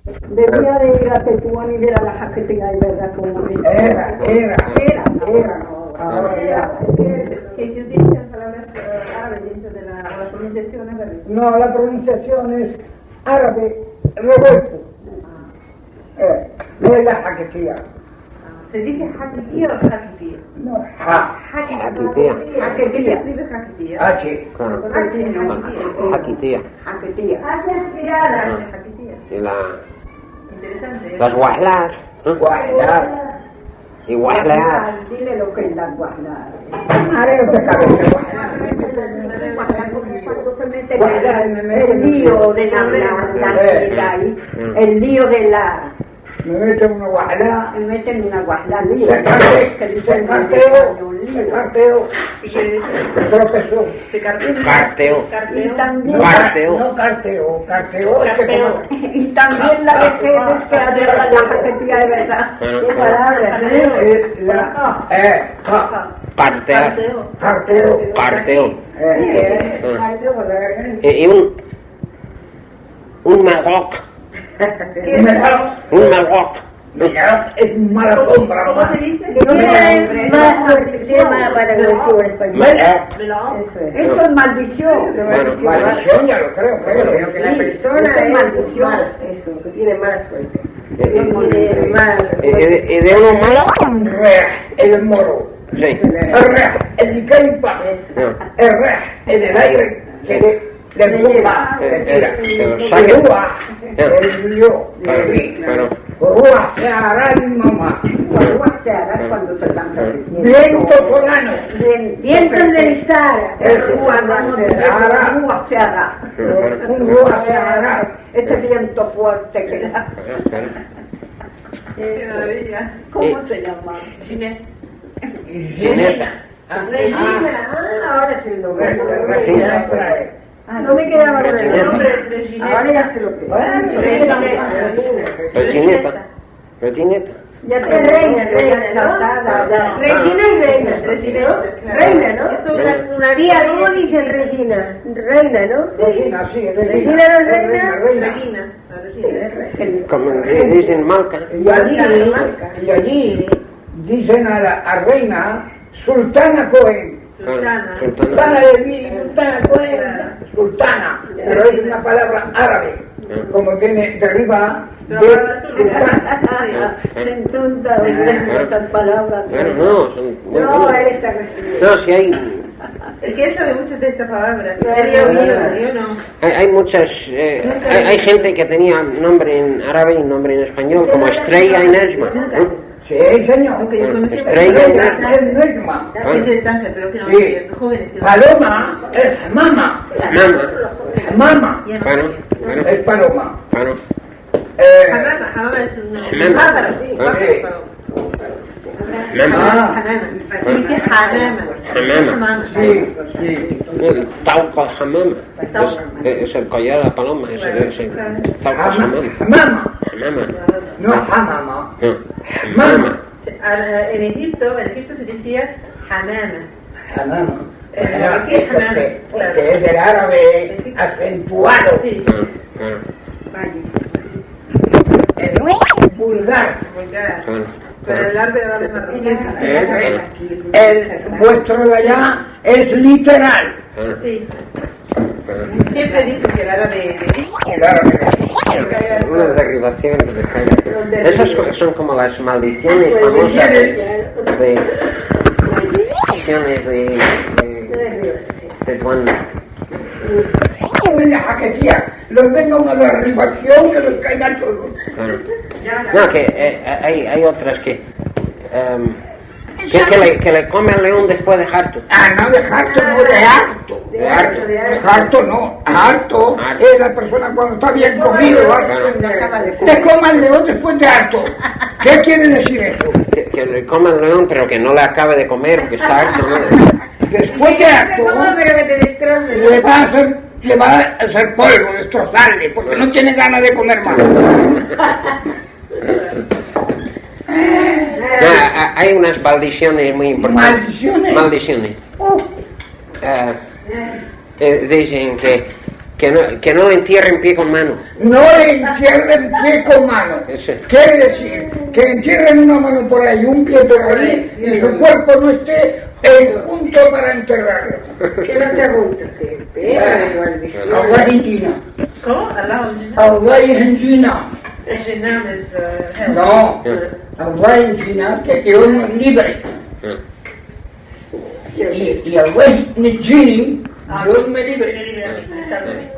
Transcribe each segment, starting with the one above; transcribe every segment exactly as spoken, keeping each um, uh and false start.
Debía de ir a Tetuán y ver a la jaquetería de verdad como era, era, era, era, no, ahora ya. Que se utilizan palabras árabes dentro de la, la pronunciación árabe. No, la pronunciación es árabe revuelto. Eh, no es la jaquetía. ¿Se dice jaquetía o jaquetía? No, ja. Jaquetía. Jaquetía. ¿Se escribe jaquetía? H. Claro. H, Jaquetía. jaquetía. H estirada. Ah. Jaquetía. Y la, Interesante. ¿eh? las guajlas, ¿no? Guajlar. Y guajlas. Dile lo que es la guajlar. Areo de cabeza. Cuando se mete el, el lío de la, la, la, la, la- el lío de la... Me meten una guajla. Me meten una guajla, lío. Se carteo, Que se dicen carteo, un se lío. carteo. Tropezó. Se carteo. Carteo. Y también... No, Carteo. no carteo, carteo es que Carteo. como... Y también la de Ceres que adora la jaquetía de verdad. Bueno. ¿Qué palabras, eh? Eh, la, eh, ja, Cartea. carteo. Carteo. Eh, Sí, carteo, porque- Y, y un... Un maroc. ¿Qué Mejor, Un maroc. mejor, es mala sombra. ¿Cómo más. se dice? Tiene más suerte, tiene más para que decir en español. Maroc. Eso es. Eso es maldición. Bueno, Maldición, ya lo creo, creo. Que la Sí, persona eso es es maldición. mal, eso, que tiene mala suerte. Y, y- Tiene mala y de, y de uno malo. Rea, el moro. Sí. El rea, el caipa. No. El rea, el del aire. Que le, le empuja, le tira. Que lo El saque. rúa, el lío. Claro, claro. Rúa se hará mi mamá. Cuando se hará cuando se lanza. Viento solano. Vientos del Sahara. El rúa se hará. Rúa se hará. Un rúa se hará. Ese viento fuerte que da. Claro. Qué maravilla. ¿Cómo se llama? Ginés. Gineta. Regina, ah, ahora sí lo veo. Regina trae. No me quedaba Regina. claro. El nombre de Ginés. Ahora ya se lo creo. Regineta. Regineta. Ya te Es reina, reina, ¿no? casada, ya. Regina y reina. Regina, ¿no? claro. Reina, ¿no? Es una, una Tía, ¿cómo dicen Regina? Reina, ¿no? Regina, sí, Regina. Regina no es reina. Reina. Regina. La Regina. Como dicen Malca. Y allí, y allí dicen a la a reina Sultana Cohen. Sultana. Sultana de mí, Sultana Cohen. Sultana. Pero es una palabra árabe. Como viene de arriba de Sultana. Se entonta oyendo esas palabras. Bueno, no, son... No, él está recibido. No, si hay... Es que él sabe muchas de estas palabras. Claro, Yo mío, claro. yo no. Hay, hay muchas... eh, hay, hay gente que tenía nombre en árabe y nombre en español, como Estrella y Nejma. ¿no? Sí, señor. Aunque yo conocí Estrella y Estrella Nejma. es Nejma. la gente de Tánger, pero que no Sí. hay jóvenes que no. Paloma es mama. Mama. Mama Ya no Bueno, sé. bueno, es paloma. bueno. Eh, Hamama, Hamama es un nombre. Hamama. Bárbara, sí. Ah. Bárbara, paloma. Mama. Ah. Hamama. Aquí dice Hamama. Hamama. sí, sí. El tauco hamama. Es, es el collar de la paloma. Es, es el tauco hamama. Mama. Hamama. No hamama. No. Mama. Hamama. Ah, En Egipto, en Egipto se decía Hamama. Hamama. Eh, Bueno, ¿qué es es porque- hamama? porque es del árabe acentuado. Sí. Ah, ah, Es vulgar. Vulgar. bueno. Pero el árabe era más Eh, El vuestro de allá es literal. Ah, Sí. ah. Siempre dicen que el árabe El árabe. Unas derivaciones de calle. Esas son- son como las maldiciones famosas de... Maldiciones de... de, de cuando... En la jaquetía, los venga una derribación que los caiga a todos. Claro. No, que eh, hay, hay otras que... em, que, que, le, que le come al león después de harto. Ah, no, de harto, no, de harto. De harto, de harto no. Harto Harto. es la persona cuando está bien comido. harto. Le coma el león después de harto. ¿Qué quiere decir eso? Que, que le come al león pero que no le acabe de comer porque está harto, ¿no? Después de harto, ¿Cómo? Pero que te destroce. le va a hacer, le va a hacer polvo, destrozarle, porque no tiene ganas de comer más. No, a- hay unas maldiciones muy importantes. ¿Maldiciones? Maldiciones. Oh, Eh, eh, dicen que Que no, que no le entierren pie con mano. No le entierren pie con mano. Ese. Quiere decir que entierren una mano por ahí, un pie por ahí, y su cuerpo no esté en junto para enterrarlo. ¿Qué no te gusta? Allah en China. ¿Cómo? Allah en China. Allah en China. En China es uh, hell. No, Allah en China, que Dios nos libre. Y, y Allah en China, Ah, Dios me libre. me libre a mí, está bien.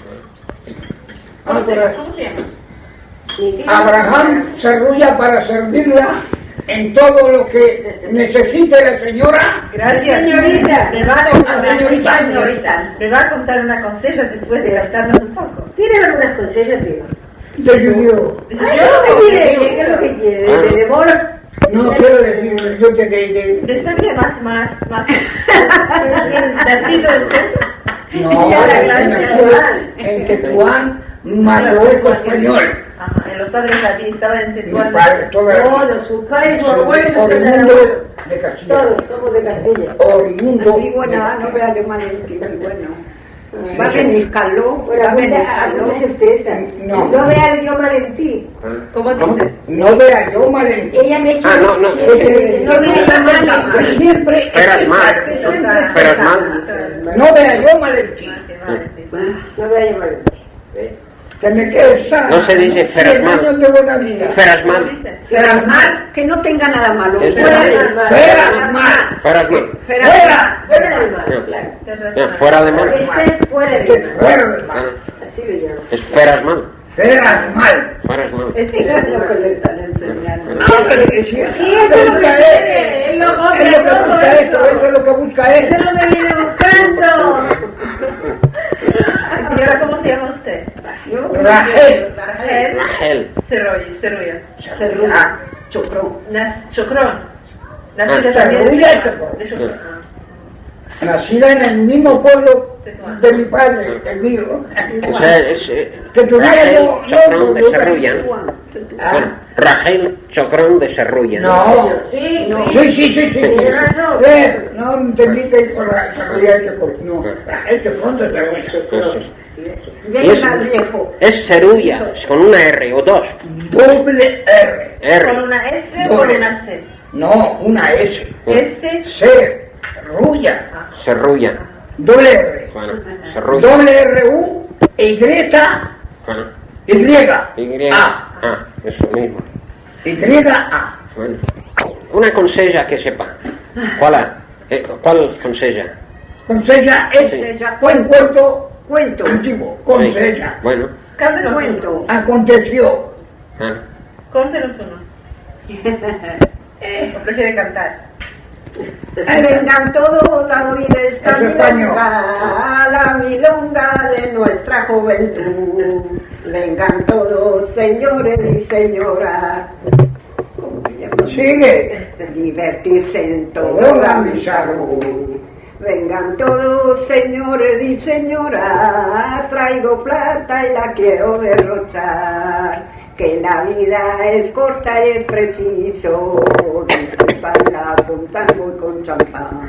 Ah, ¿Cómo se pero- llama? ¿Cómo se llama? Abraham se arrulla para servirla en todo lo que necesite la señora. Gracias. Señorita. Me va a contar una Señorita. señorita. Me va a contar una consella después de gastarnos un poco. ¿Tiene algunas consejas, tío? de judío. ¿Qué es lo que quiere? ¿Qué es lo que quiere? Ah, ¿De no. devora? No quiero decir, yo te de, de- De Serbia más, más, más. Nacido en no, Ya la es gran que ciudad. nació en Tetuán, Marruecos español. Ajá, en los padres aquí estaban en Mi Tetuán. padre, toda la Todos, sus padres, sus abuelos, oriundo de Castilla. todos somos de Castilla. Oriundo. Y bueno, no vea yo mal en ti, bueno. Bajen el calor, bajen el calor. Ustedes, No. no vea yo mal en ti. ¿Cómo dice? No vea yo mal en ti. Ella me echa. Ah, no, no. No vea yo mal en ti. Siempre. Feras mal. Feras mal. No vea yo mal en ti. No vea yo mal en ti. ¿Ves? Que me quede sano. No se dice feras Cien mal. años de buena vida. Feras mal. Feras mal, que no tenga nada malo. Es Fuera verdad. del mal. Feras mal. Feras mal. Fuera. Fuera del mal, claro. Ya, fuera de mal. Este es fuera Que del mal. fuera del mal. Ah, Así le llamo. Es feras mal. Feras mal. Feras mal. Es que es lo que le están enseñando. No, pero que sí, Sí, eso es lo que quiere, él lo Es compra lo que todo busca eso. esto, eso es lo que busca Eso esto. es lo que viene buscando. Señora, ¿cómo se llama usted? Rachel. Rachel Rachel. Cerroya. Cerroya. Ah, Chocrón. Nas- Chocrón. Nacida Ah, también Cerroya de y Chocrón. de Chocrón. nacida en el mismo pueblo de mi padre, el mío. O sea, es eh, Que tu madre Rachel no- no- Chocrón de no- Serrulla. Ah, Bueno, Rachel Chocrón de Serrulla. no. Sí, No. sí. Sí, sí, sí, sí. Tiene razón. Eh, no entendí que por la Cerrulla de Chocrón. No, Rachel Chocrón de Cerrulla. Venga, viejo. Es Cerulla, es con una R o dos. Doble R. ¿Con R. una S o con una C? No, una S. S. C. Rulla. Serrulla. Doble R. Bueno, Serrulla. Doble R U. Y. Bueno, Y. Y. A. Ah, eso mismo. Y. A. Bueno, una consella que sepa. ¿Cuál es? Eh, ¿Cuál consella? Consella es Sí. buen cuento Cuento. antiguo. Sí. Consella. Bueno, Cántenos uno. Cuento. Aconteció. ah, Cántenos uno. ¿O prefiere cantar? Vengan todos a oír esta Eso es español. milonga, la milonga de nuestra juventud. Vengan todos, señores y señoras. ¿Cómo se llama? Sigue. Divertirse en Toda toda la mi salud. Vengan todos, señores y señoras, traigo plata y la quiero derrochar. Que la vida es corta y es preciso disfrutarla con tango y con champán.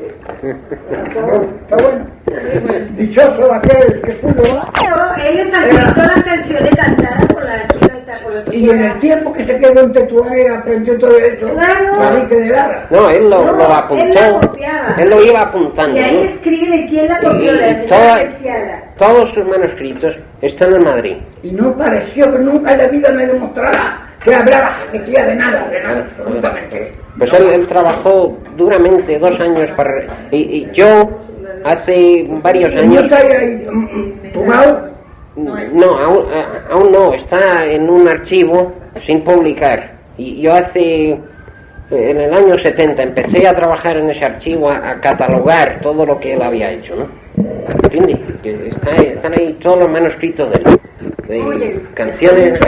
Está bueno. Dichoso aquel que pudo. Ella está haciendo las canciones cantadas por la chica y por la Y en el tiempo que se quedó en Tetuán aprendió todo eso. Claro. Así que de Lara. no, él lo, No, lo apuntó. él lo copiaba. Él lo iba apuntando, Y ahí ¿no? escribe quién la Y- copió, la y señora toda- Preciada. Todos sus manuscritos están en Madrid. Y no pareció que nunca en la vida me demostrara que hablaba metía de nada, de nada, absolutamente. Pues él, él trabajó duramente dos años para... Y, y yo, hace varios ¿No años... está ahí mm, mm, tumbado? No, aún, a- aún no, está en un archivo sin publicar. Y yo hace... En el año setenta empecé a trabajar en ese archivo, a, a catalogar todo lo que él había hecho, ¿no? ¿Entiendes? Que está- están ahí todos los manuscritos de, de canciones.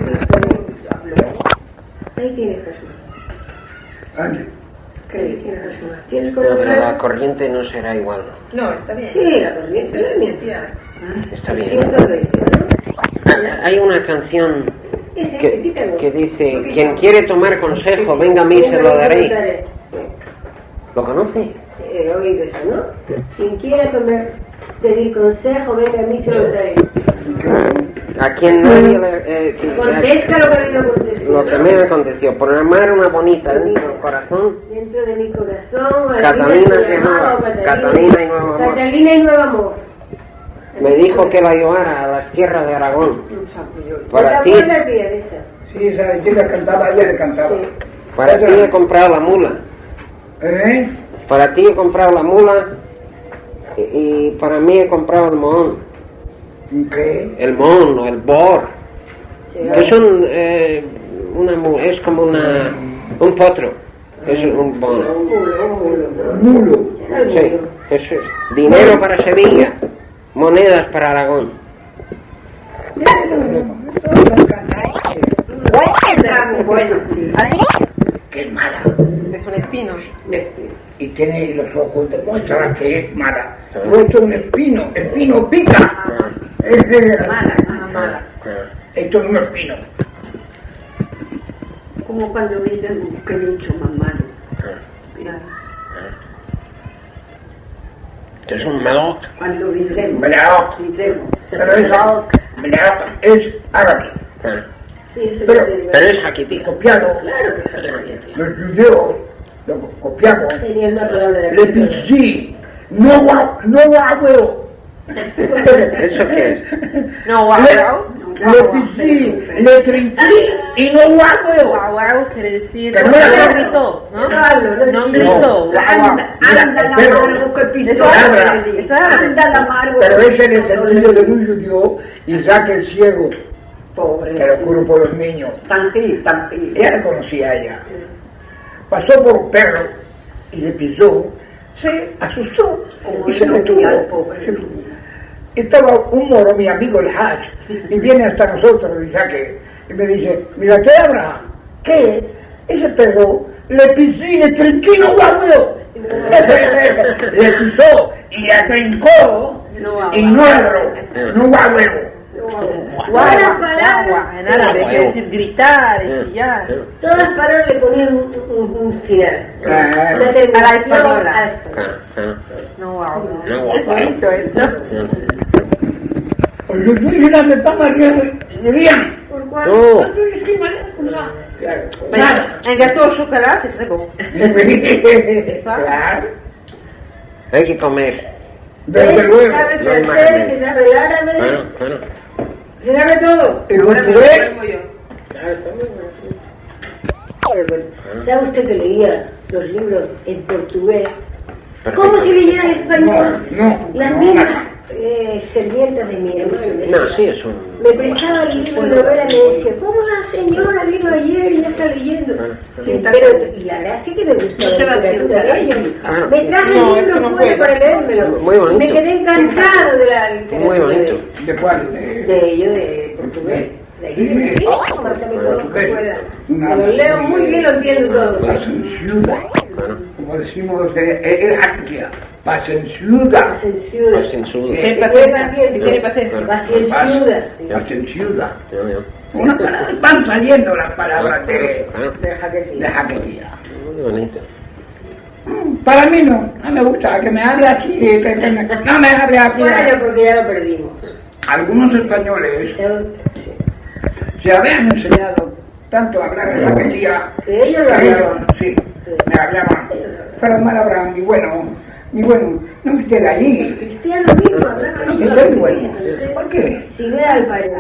Ahí tiene Jesús. Ande. ¿Qué tiene Jesús? ¿Tienes No, pero la color? corriente no será igual. No, está bien. Sí, la corriente es mi tía. Está bien. ciento veinte, ¿no? Hay una canción Ese, ese, que, quítalo. que dice, quien quiere tomar consejo, venga a mí, se lo daré. ¿Lo conoce? He oído eso, ¿no? Quien quiera tomar... pedir consejo, venga, a mí se lo doy. A quien nadie le... Eh, que- Contesta lo que a mí me contestó. lo que me aconteció, por amar una bonita dentro del corazón, Dentro de mi corazón, Catalina se y llamaba, Nueva- Catalina y Nuevo Amor. Catalina y Nuevo Amor. me dijo que la llevara a las tierras de Aragón. Para ¿La ti, abuela de esa? Sí, esa chica cantaba, ella le cantaba. Sí. para ti he comprado la mula. ¿Eh? Para ti he comprado la mula y, y para mí he comprado el mohón. ¿Qué? El mohón o el bor. Sí. Que es un, eh, una mula, es como una, un potro. Es un mohón. Un mulo, un mulo. Mulo. Sí, eso es. Dinero para Sevilla, monedas para Aragón. Bueno, sí. Que es mala. Es un espino. Y tiene los ojos, demuestra que es mala. Puesto un espino, espino pica. Es de Mala, mala, mala. Esto es un espino. Como cuando dicen que mucho más malo. Claro. Es un melón. Cuando dicen, Melao. dicen, Pero es, Melao es árabe. Sí, eso Pero- yo te digo. Pero es jaquití. Copiado. claro que se Los judeos lo copiamos. Tenía una palabra de Le picí. No gua- no guagüeo. ¿Eso qué es? No, guau, Le, le picí, le trinquí y no guagüeo. guau, guau quiere decir Que no no la- gritó, ¿no? No hablo, no No digo. gritó, guau, guau. Anda, Mira, anda el la perro. amargo que pisó. Eso es árabe, Anda eso es árabe. la amargo. Pero ese es el sentido de un judío, Isaac el ciego. Pobre. Te lo juro por los niños. Tangil, tangil. Ella la conocía a ella. Pasó por un perro y le pisó, se asustó Como y se lo el tuvo. al pobre. Estaba un moro, mi amigo el Haj, y viene hasta nosotros, Isaac, y me dice, mira, ¿qué Abraham? ¿Qué? Ese perro le pisé, le trinqué, no guagüeo. Le pisó y le trincó y no ladró, no guagüeo. Guau, guau, en árabe quiere decir gritar, Eh, chillar. eh, Todas las palabras le ponían un, un, un final. Ah, Una terminación a la española. a la española. ah, ah. No, guau. No, guau. Es bonito esto. Yo soy una de papas que rían. No. En gâteau au chocolat, c'est très bon. Claro, Hay que comer. desde luego. Sabe No francés, imaginé. se sabe el árabe, Claro, claro. se sabe todo. El portugués, ¿Sabe usted que leía los libros en portugués? Perfecto. ¿Cómo si leyera en español? no, no, Las no. mismas eh, sirvientas de mi hermano. No, sí, es un... Me prestaba el libro de novela y me decía, ¿cómo la señora vino ayer y ya está leyendo? Sí, pero, y la gracia que me gustó la literatura de ella. Ah. Me traje No, el esto libro no fuera puedo. para leérmelo. Muy bonito. Me quedé encantado de la literatura. Muy bonito. ¿De cuál? De- De ello, de portugués. De allí de Sí. sí, Marta, me todo lo que pueda. Una- Me lo leo muy bien, lo entiendo todo. Pasenciuda. Claro. Como decimos, eh, es África. Pasenciuda. Pasenciuda. Pasenciuda. ¿Qué Que pasa? pueda bien, ¿Qué quiere pasar? Pasenciuda. Pasenciuda. Ya, ya. Una palabra, van saliendo las palabras de, Claro. de jaquetía. jaquetía. Muy bonito. Para mí no, no me gusta que me hable así, que, que me- no me hable así. Bueno, porque ya lo perdimos. Algunos españoles se habían enseñado tanto a hablar de jaquetía, Que ellos lo que hablaban. sí, me hablaban, pero mal hablaban, y bueno, y bueno, no me esté allí. Cristiano mismo hablaba Y ellos. soy bueno. ¿Por qué? Si ve al país.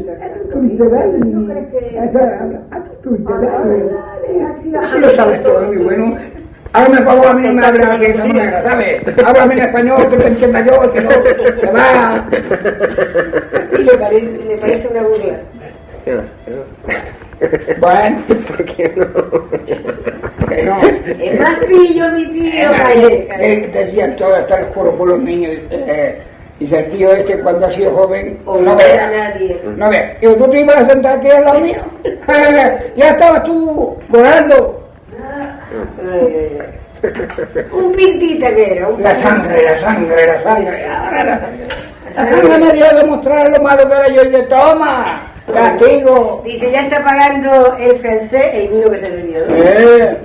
Así lo sabes todo, muy bueno. Hágame por favor, a mí no me hables así de esa manera, ¿sabes? Háblame en español, que te entienda yo, que no, que va. Sí, le parece, le parece una burla. Ya, ya. Bueno, ¿Por qué no? que no. Es más pillo, mi tío. Eh, eh, Decían todo hasta el juro por los niños. Eh, dice el tío este cuando ha sido joven, O no no ve a vea. nadie. No ve. Digo, tú te ibas a sentar aquí al lado mío. Ya estabas tú volando. Ay, ay, ay. Un pintita que era. Un La sangre, la sangre, la sangre. Ahora la sangre. La sangre me dio a demostrar lo malo que era yo y de toma. Castigo. Dice, ya está pagando el francés el vino que se bebió. ¿No? Eh,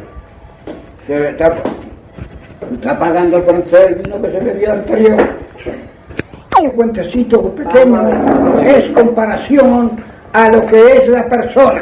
se está, está pagando el francés el vino que se bebió anterior. Un cuentecito pequeño es comparación a lo que es la persona.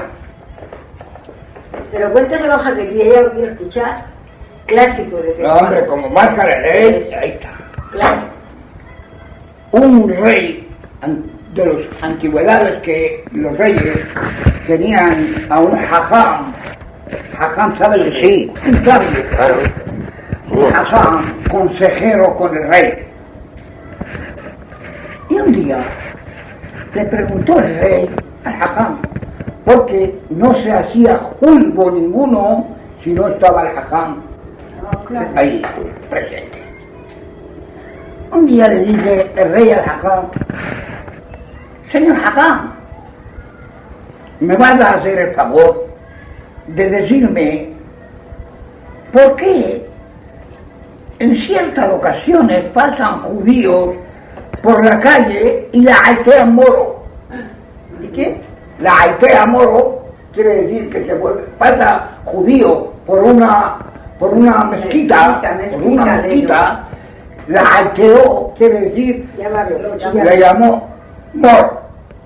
Pero cuéntaselo a Jaquetía, ya lo quiero escuchar. Clásico de que. No, hombre, como marca la ley, ahí está. Clásico. Un rey de las antigüedades, que los reyes tenían a un jajam. Jajam, ¿sabes? Sí, sí. Un sabio. Claro. Un jajam, consejero con el rey. Y un día le preguntó el rey al jajam, porque no se hacía juzgo ninguno si no estaba el jajam ahí presente. Un día le dice el rey al jajam: señor jajam, ¿me vas a hacer el favor de decirme por qué en ciertas ocasiones pasan judíos por la calle y la altean moro? ¿Y qué? La altea moro quiere decir que se vuelve, pasa judío por una por una mezquita, Mezquita, mezquita, por una mezquita, la alteó, quiere decir, Llámalo, lo llama. la llamó moro.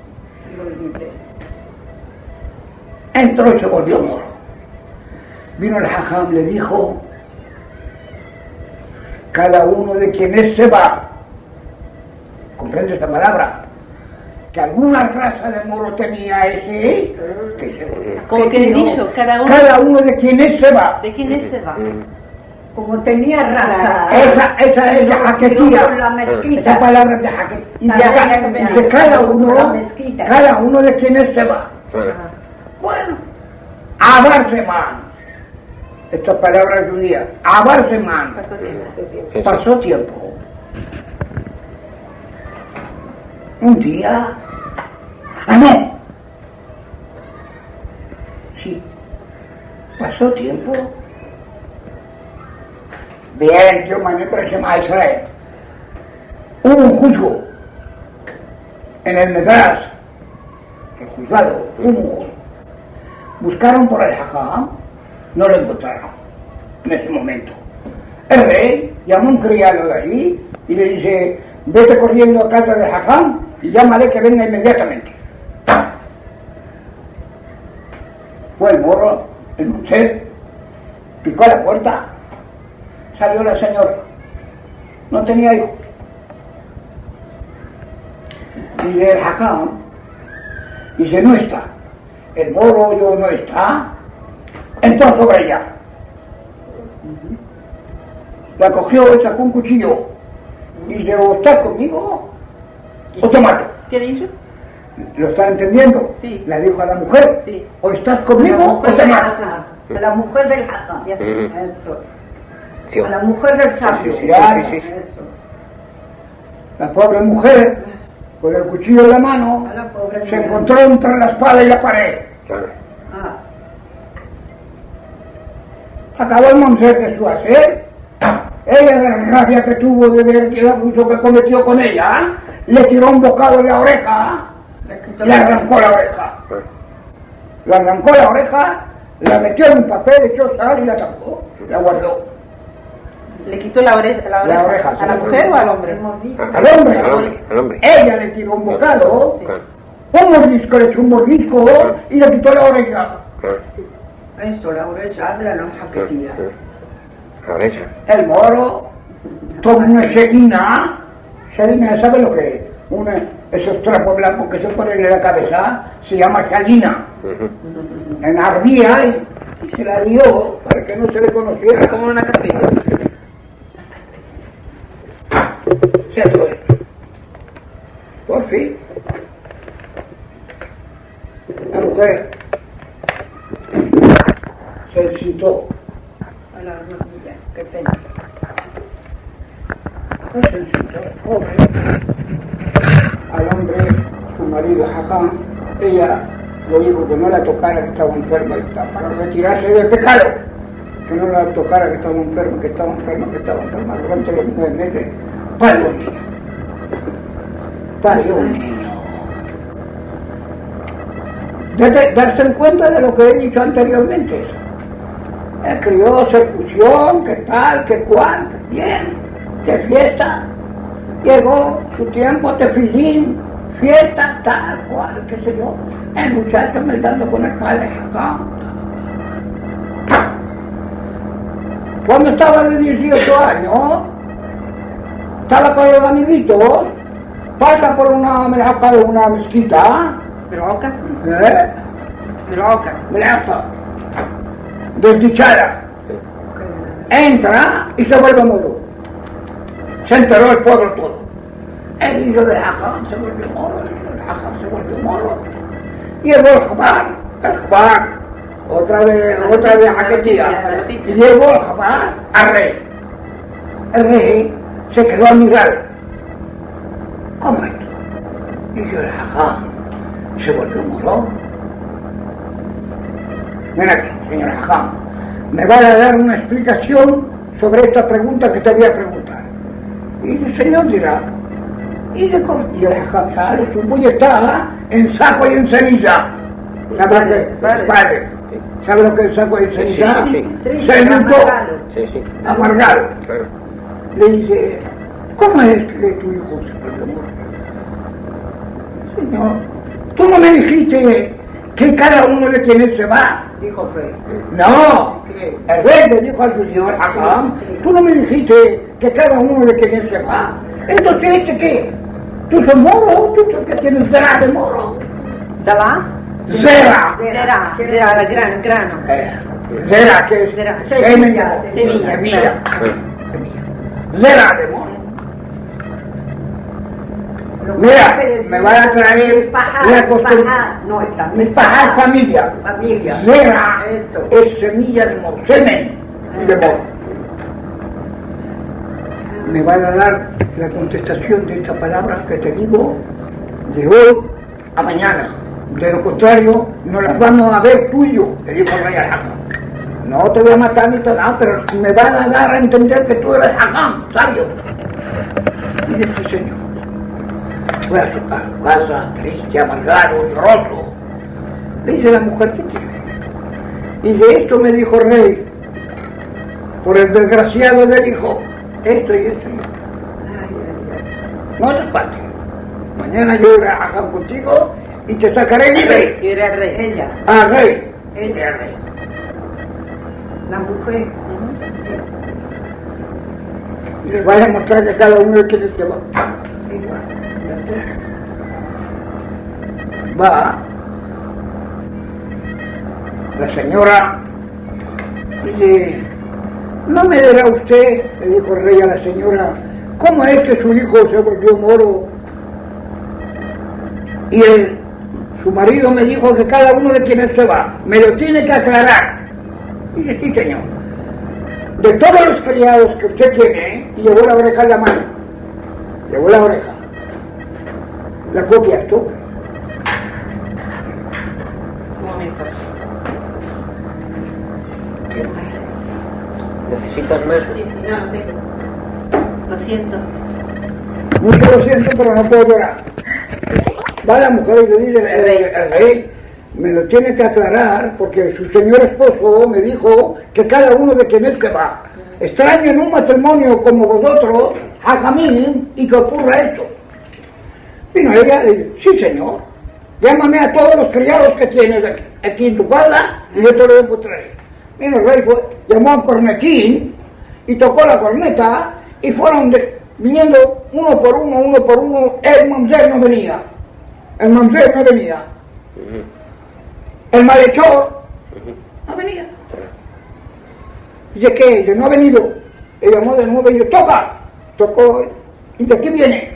Entró y se volvió moro. Vino el jajam, le dijo: cada uno de quienes se va, ¿comprende esta palabra? Que alguna raza de moro tenía ese, que se, Como que le dijo, cada uno. cada uno de quienes se va. ¿De quién es se va? Como tenía raza. Esa, esa es la jaquetía. Con la mezquita. Esa palabra es de jaquetía. Y de, Sabía ca- que venía de cada uno, la mezquita. cada uno de quienes se va. Bueno, Abarseman. Esta palabra es judía. Abarseman. Pasó tiempo. Eso. Pasó tiempo. Un día. Ah, no. Sí. Pasó tiempo. Bien, yo me parece a Israel. Hubo un juzgo en el Medrash, el juzgado, hubo un juzgo. Buscaron por el jajam, no lo encontraron en ese momento. El rey llamó a un criado de allí y le dice: vete corriendo a casa del jajam y llámale que venga inmediatamente. Fue el morro, el mujer, picó la puerta, salió la señora, no tenía hijos. Y el jajam dice: no está, el moro yo no está. Entró sobre ella, la cogió, sacó un cuchillo y dice: o estás conmigo o te mato. ¿Qué dijo? ¿Lo está entendiendo? Sí. Le dijo a la mujer: Sí. o estás conmigo o te mato. A la mujer del jajam. Ya. Eso. Sí. A la mujer del sabio. Sí, sí, sí, sí, sí. Eso. La pobre mujer, con el cuchillo en la mano, A la pobre se mujer. encontró entre la espada y la pared. Ah, Acabó el monser de su hacer. Ella, de la rabia que tuvo de ver el abuso que cometió con ella, le tiró un bocado en la oreja y le arrancó la oreja. Le arrancó la oreja, la metió en un papel, echó sal y la tapó, la guardó. ¿Le quitó la oreja, la La oreja, oreja, a sí, la la mujer o oreja. al hombre? hemos visto. Al hombre, Al hombre, al hombre. Ella le tiró un bocado, Claro, un mordisco, le echó un mordisco y le quitó la oreja. claro, Esto, la oreja habla, no jaquetía. claro. La oreja. El moro toma una selina, selina, ¿sabe lo que es? Una, esos trapos blancos que se ponen en la cabeza, se llama salina. Ujú. En ardía y, y se la dio para que no se le conociera. Como una capilla. Se fue. Por fin. La mujer se citó. A la rodilla, qué pena. Se citó, pobre. Al hombre, su marido Jajam, ella lo dijo que no la tocara, que estaba enferma, y estaba para retirarse del pecado. Que no la tocara, que estaba enferma, que estaba enferma, que estaba enferma. Durante los nueve meses, parió un niño. Parió un niño. Date, darse en cuenta de lo que he dicho anteriormente. Él crió, se fusión, que tal, que cual, bien, que fiesta. Llegó su tiempo, tefilín, fiesta, tal cual, qué sé yo. El muchacho me dando con el padre acá. Cuando estaba de dieciocho años, estaba con los amiguitos, pasa por una melaca de una mezquita. ¿Droga? ¿Eh? Droga. Melaca. Desdichada. Entra y se vuelve moro. Se enteró el pueblo todo. El hijo de Ajam se volvió moro, el hijo de Ajam se volvió moro. Y llegó el Jabal, el Jabal, otra vez, otra vez jaquetía. Y llegó el Jabal al rey. El rey se quedó a mirar. ¿Cómo esto? Y yo, el Ajam se volvió moro. Mira aquí, señor Ajam, me va a dar una explicación sobre esta pregunta que te voy a preguntar. Y el señor dirá, y de y el Ajam, su buey está en saco y en ceniza. ¿Sabe lo que Vale. padre? ¿Sabe lo que es saco y en ceniza? Sí, sí, Se enlutó, Sí, sí. amargado. Claro. Le dice, ¿cómo es que tu hijo se perdió muerto? Señor, tú no me dijiste que cada uno de quienes se va. Dijo Rey. No, el rey le dijo al señor Ajam, tú no me dijiste que cada uno de quienes se va. Entonces, ¿este qué? ¿Tú sos moro? ¿Tú sos que tienes zera de moro? ¿Daba? Zera. Será, será, gran, grano. Eh, Zera, que es Zera, semilla, semilla, semilla. claro. Zera de moro. Mira, me van a traer la costumbre. No, está. Mispajar familia. Familia. Zera Esto. es semilla de moro, semen de moro. Me van a dar la contestación de esta palabra que te digo de hoy a mañana. De lo contrario, no las vamos a ver tú y yo, le dijo el rey Ajam. No te voy a matar ni te nada, pero me van a dar a entender que tú eres Ajam, sabio. Y dice, sí, señor. Fue a su, a su casa, triste, amargado, lloroso. Le dice la mujer, ¿qué tiene? Y de esto me dijo el rey, por el desgraciado del hijo, esto y esto y esto. No te espantes. Mañana yo iré a Ajam contigo y te sacaré libre. Y era rey. Ella. Ah, rey. Ella. Al rey. La mujer. Y les vaya a mostrar que cada uno de quienes se va. Va. La señora dice, no me dirá usted, le dijo el rey a la señora, ¿cómo es que su hijo se volvió moro? Y él, su marido me dijo que cada uno de quienes se va, me lo tiene que aclarar. Y dice, sí señor, de todos los criados que usted tiene, y llevó la oreja en la mano, llevó la oreja, la copia tú. Un momento. ¿Necesitas más? Sí, sí, no, no tengo. Lo siento. Mucho lo siento, pero no puedo llorar. Va la mujer y le dice, el, el, el rey, me lo tiene que aclarar porque su señor esposo me dijo que cada uno de quienes que va. Extraño en un matrimonio como vosotros, Hajamín, y que ocurra esto. Vino ella y dice, sí señor, llámame a todos los criados que tienes aquí, aquí en tu casa y yo te lo demostraré. Vino el rey, fue, llamó a un cornetín y tocó la corneta y fueron de, viniendo uno por uno, uno por uno. El mamzer no venía, el mamzer no venía, el malhechor no venía. Dice que ella no ha venido, le llamó de nuevo y dice, toca, tocó, ¿y de qué viene?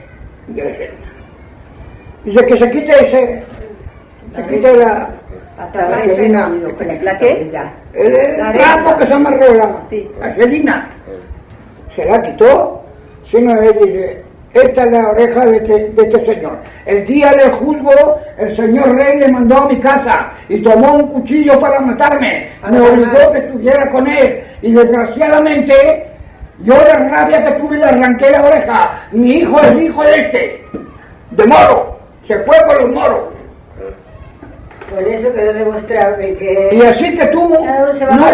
Dice que se quite ese, se quite la, la gelina, ¿La qué? el trapo que se amarró la, Sí. la gelina, se la quitó, sino él dice, esta es la oreja de este, de este señor. El día del juzgo, el señor rey le mandó a mi casa y tomó un cuchillo para matarme, me obligó que estuviera con él y desgraciadamente yo de rabia que tuve le arranqué la oreja. Mi hijo es hijo de este, de moro, se fue con los moros. Por eso quedó demostrado que... Y así que tuvo, Ahora se va no